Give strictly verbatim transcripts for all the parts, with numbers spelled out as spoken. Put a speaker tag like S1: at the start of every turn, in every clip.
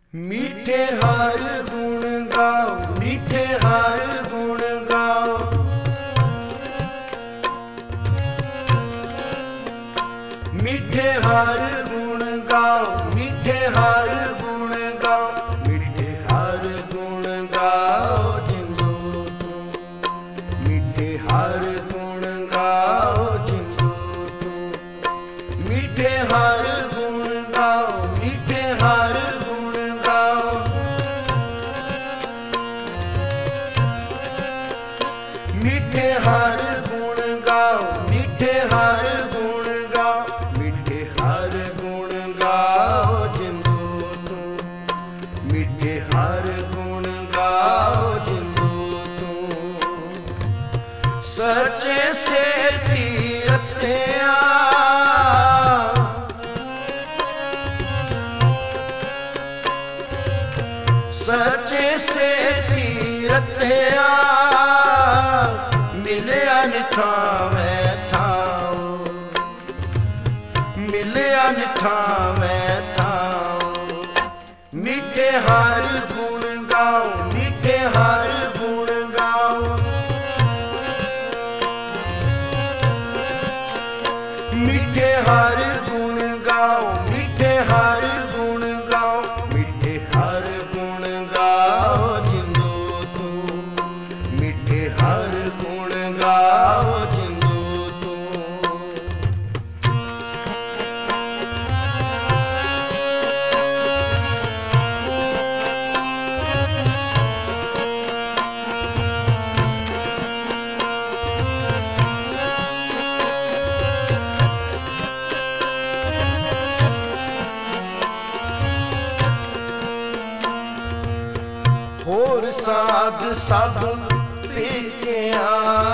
S1: मीठे हर गुण गाओ, मीठे हर गुण गाओ। मीठे हर गुण गाओ, मीठे हर गुण गाओ। मीठे हर गुण गाओ जिंदो तू, मीठे हर गुण गाओ जिंदो तू। मीठे हर गुण गाओ, मीठे हर गुण गाओ। मीठे हर गुण गाओ, मीठे हर गुण गाओ। मीठे हर गुण गाओ जिंदो तू, मीठे हर गुण गाओ जिंदो तू। सच्चे से तीरथिया सच्चे से तीरथिया मिले अनथावे थाओ, मिले अनथावे थाओ। मीठे हर गुण गाओ, मीठे हर गुण गाओ। मीठे हर गुण गाओ, मीठे हर गुण गाओ। मीठे हर गुण गाओ जिंदो तू, मीठे हर गुण गाओ जिंदो तू। होर साध सब फीकिया,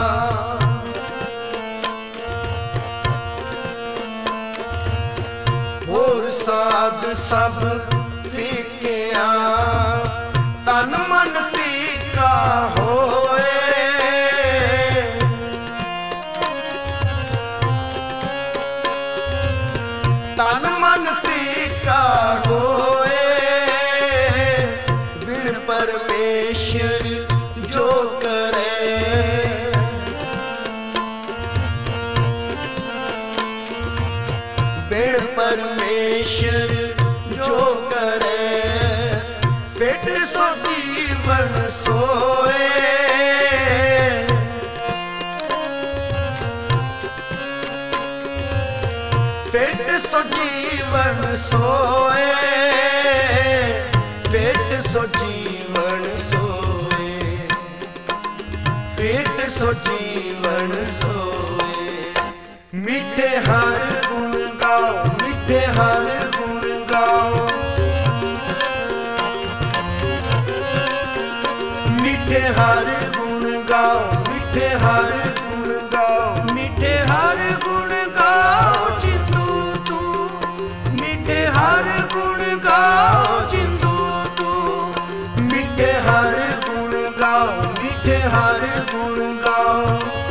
S1: होर साध सब फीकिया। तन मन फीका होए, तन मन फीका होए। विण परमेश्वर जो करे, विण परमेश्वर जो करे। फिट सो जीवन सोए, फिट सो जीवन सोए। फिट सो जीवन सोए, फिट सो जीवन सोए। मीठे हर गुण गाओ, मीठे हर गुण गाओ। मीठे हर गुण गाओ, मीठे हर गुण गाओ। मीठे हर गुण गाओ जिंदो तू, मीठे हर गुण गाओ जिंदो तू। मीठे हर गुण गाओ, मीठे हर गुण गाओ।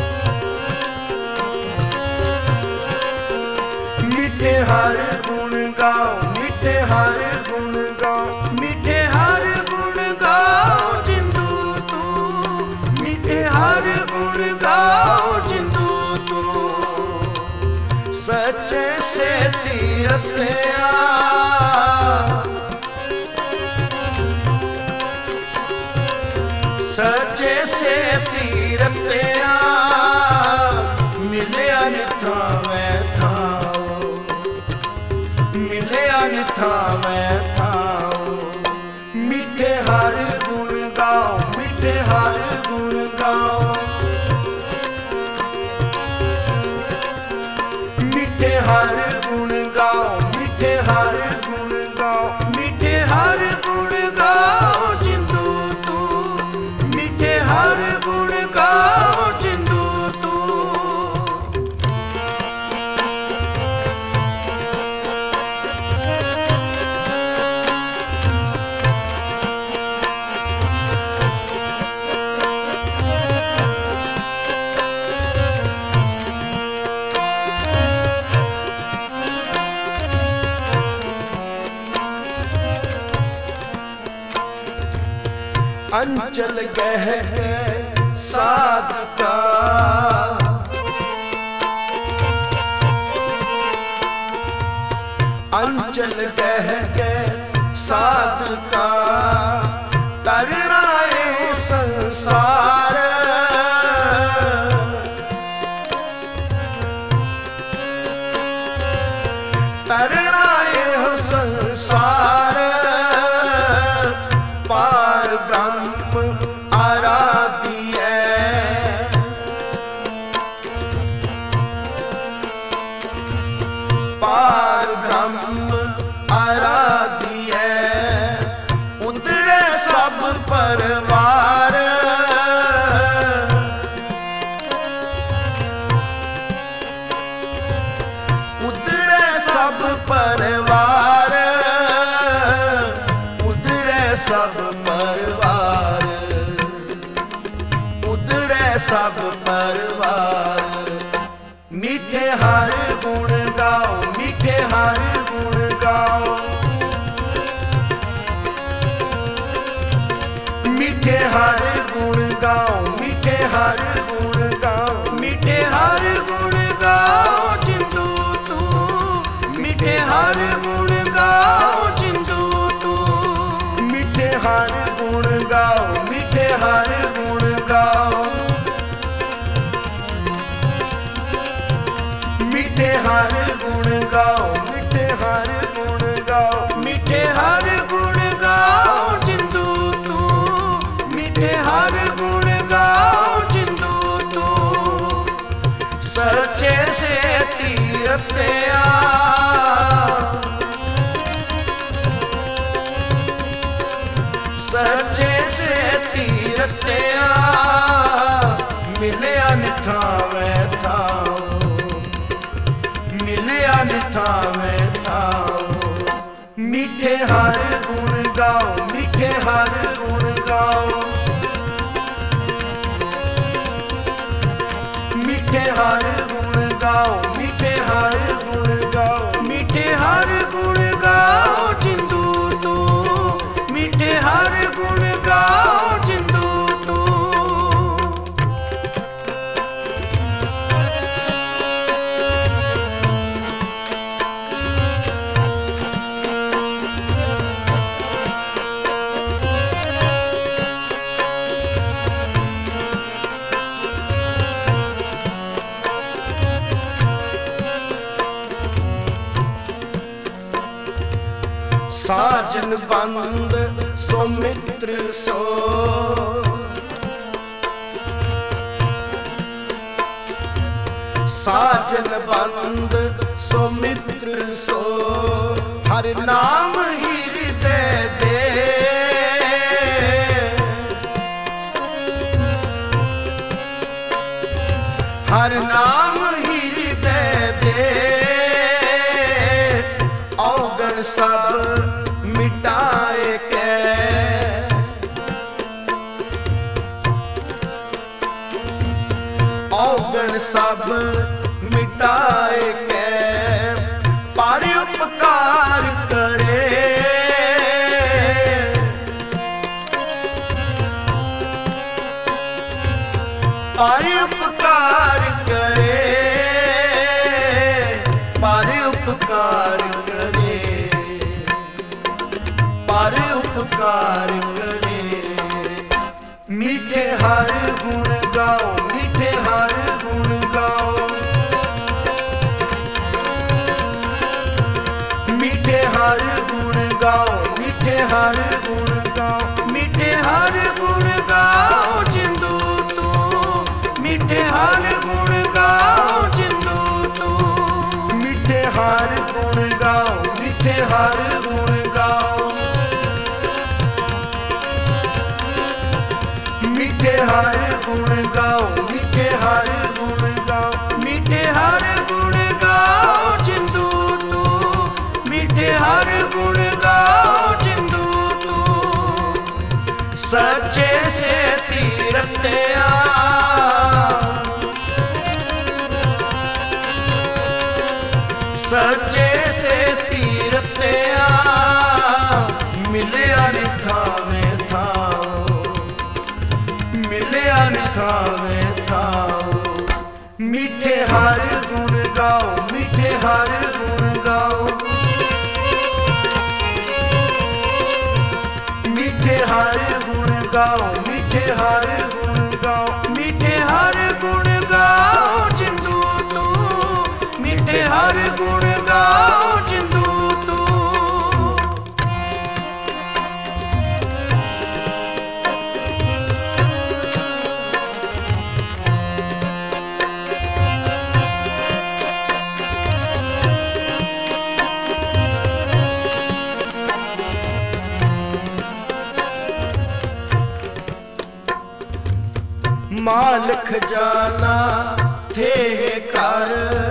S1: मीठे हर गुण गाओ, मीठे हर गुण गाओ। मीठे हर गुण गाओ जिंदो तू, मीठे हर गुण गाओ जिंदो तू। सच्चे से तीरथिया सच्चे से तीरथिया मिले अनथावे थाओ, मिले अनथावे थाओ। मीठे हर गुण गाओ, मीठे हर गुण गाओ। मीठे हर गुण गाओ, मीठे हर गुण गाओ। मीठे हर गुण गाओ जिंदो तू, मीठे हर गुण गाओ जिंदो तू। अंचल गह साधका अंचल गह साधका तरनाए संसार तरनाए संसार पार ब्रह्म आराध्य पार ब्रह्म आराध्य उतरे सब परवार उतरे सब परवार उतरे सब परवार उतरे सब परवार मीठे हर गुण गाओ मीठे हर गुण गाओ मीठे हर गुण गाओ मीठे हर गुण गाओ मीठे हर गुण गाओ जिंदू तू मीठे हर गुण गाओ जिंदू तू मीठे हर गुण गाओ मीठे हर गुण गाओ मीठे हर गुण गाओ मीठे हर गुण गाओ मीठे हर गुण गाओ जिंदू तू मीठे हर गुण गाओ जिंदू तू सच्चे से तीरत्या सच्चे से तीरत्या मिले अनथावे थाओ मिलिया निथावे थाओ मीठे हर गुण गाओ मीठे हर गुण गाओ मीठे हर गुण गाओ मीठे हर गुण गाओ मीठे हर गुण गाओ जिंदू तू मीठे हर गुण गाओ जिंदू तू साजन बंद सो मित्र सो साजन बंद सो मित्र सो हर नाम ही हृदय दे हर नाम ही हृदय दे औगण सब मिटाए के औगण सब मिटाए के पर उपकार करे पर उपकार करे पर उपकार करे पर उपकार करे मीठे हर गुण गाओ मीठे हर गुण गाओ मीठे हर गुण गाओ मीठे हर गुण गाओ मीठे हर गुण गाओ जिंदू तू मीठे हर गुण गाओ जिंदू तू मीठे हर गुण गाओ मीठे हर गुण गाओ मीठे हर गुण गाओ मीठे हर गुण गाओ मीठे हर गुण गाओ जिंदू तू मीठे हर गुण गाओ जिंदू तू सच्चे से तीरत्या सच्चे से तीरत्या मिले अनिथा में थाओ ਮਿੱਠੇ ਹਰ ਗੁਣ ਗਾਓ, ਮਿੱਠੇ ਹਰ ਗੁਣ ਗਾਓ, ਮਿੱਠੇ ਹਰ ਗੁਣ ਗਾਓ, ਮਿੱਠੇ ਹਰ ਗੁਣ ਗਾਓ, ਮਿੱਠੇ ਹਰ ਗੁਣ ਗਾਓ ਜਿੰਦੂ ਤੂੰ, ਮਿੱਠੇ ਹਰ ਗੁਣ ਗਾਓ ਜਿੰਦੂ ਤੂੰ। ਮਾਲ ਖਜ਼ਾਨਾ ਥੇ ਕਰ,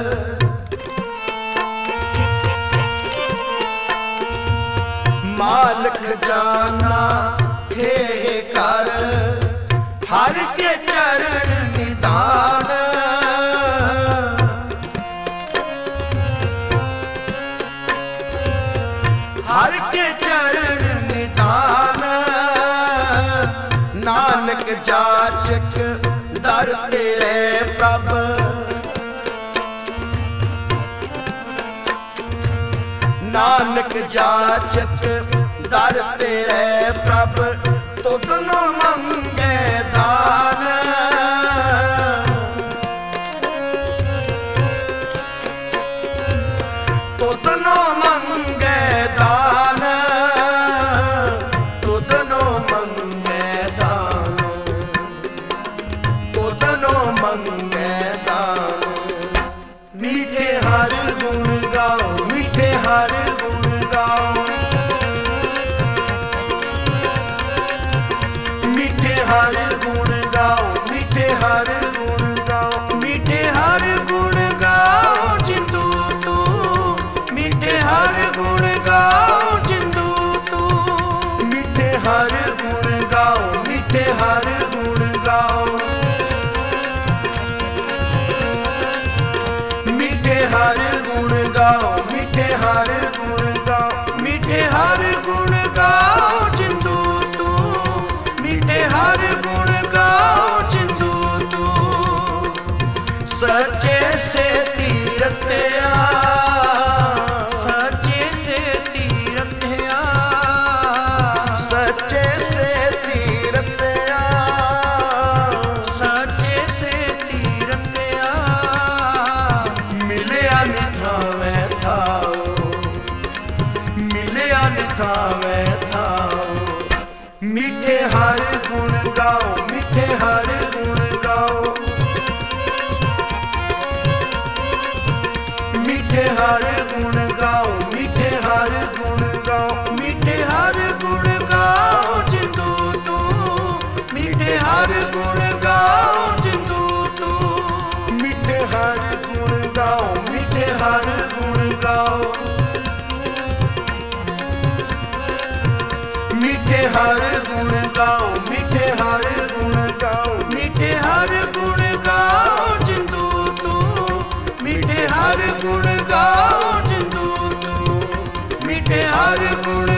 S1: ਮਾਲ ਖਜ਼ਾਨਾ ਥੇ ਕਰ, ਹਰ ਕੇ ਚਰਨ ਨਿਧਾਨ, ਹਰ ਕੇ ਚਰਨ ਨਿਧਾਨ, ਨਾਨਕ ਜਾਚਕ ਦਰ ਤੇਰੇ ਪ੍ਰਭ, ਨਾਨਕ ਜਾਚਕ ਦਰ ਤੇਰੇ ਪ੍ਰਭ, ਤੁਧਨੋ ਮੰਗੇ ਦਾਨ, ਤੁਧਨੋ ਮੰਗੇ ਦਾਨ, ਤੁਧਨੋ ਮੰਗੇ ਦਾਨ, ਤੁਧਨੋ ਮੰਗੇ ਦਾਨ। ਮਿੱਠੇ ਹਰ ਗੁਣ ਗਾਓ, ਮਿੱਠੇ ਹਰ ਗੁਣ ਗਾਓ, ਮਿੱਠੇ ਹਰ ਗੁਣ ਗਾਓ, ਮਿੱਠੇ ਹਰ ਗੁਣ ਗਾਓ, ਮਿੱਠੇ ਹਰ ਗੁਣ ਗਾਓ ਜਿੰਦੂ ਤੂੰ, ਮਿੱਠੇ ਹਰ ਗੁਣ ਗਾਓ ਜਿੰਦੂ ਤੂੰ, ਮਿੱਠੇ ਹਰ ਗੁਣ ਗਾਓ, ਮਿੱਠੇ ਹਰ ਗੁਣ ਗਾਓ, ਮਿੱਠੇ ਹਰ ਗੁਣ ਗਾਓ, ਮਿੱਠੇ ਹਰ ਗੁਣ ਗਾਓ, ਮਿੱਠੇ ਹਰ ਗੁਣ ਗਾਓ ਜਿੰਦੂ ਤੂੰ, ਮਿੱਠੇ ਹਰ ਗੁਣ ਗਾਓ ਜਿੰਦੂ ਤੂੰ। ਸੱਚੇ ਸੇ ਤੀਰਤਿਆ, ਸੱਚੇ ਸੇ ਤੀਰਤਿਆ, ਸੱਚੇ ਸੇ ਤੀਰਤਿਆ, ਸੱਚੇ ਸੇ ਤੀਰਤਿਆ, ਮਿਲਿਆ ਨਿਥਾਵੇ ਥਾਓ, ਮਿਲਿਆ ਨਿਥਾਵੇ ਥਾਓ। ਮਿੱਠੇ ਹਰ ਗੁਣ ਗਾਓ, ਮਿੱਠੇ ਹਰ ਗੁਣ ਗਾਓ, ਮਿੱਠੇ ਹਰ ਗੁਣ ਗਾਓ, ਮਿੱਠੇ ਹਰ ਗੁਣ ਗਾਓ, ਮਿੱਠੇ ਹਰ ਗੁਣ ਗਾਓ ਜਿੰਦੂ ਤੂੰ, ਮਿੱਠੇ ਹਰ ਗੁਣ ਗਾਓ ਜਿੰਦੂ ਤੂੰ, ਮਿੱਠੇ ਹਰ ਗੁਣ ਗਾਓ, ਮਿੱਠੇ ਹਰ ਗੁਣ ਗਾਓ, ਮਿੱਠੇ ਹਰ ਗੁਣ ਗਾਓ, ਮਿੱਠੇ ਹਰ ਗੁਣ ਗਾਓ, ਮਿੱਠੇ ਹਰ ਗੁਣ ਗਾਓ ਜਿੰਦੂ ਤੂੰ, ਮਿੱਠੇ ਹਰ ਗੁਣ ਗਾਓ ਜਿੰਦੂ ਤੂੰ, ਮਿੱਠੇ ਹਰ ਗੁਣ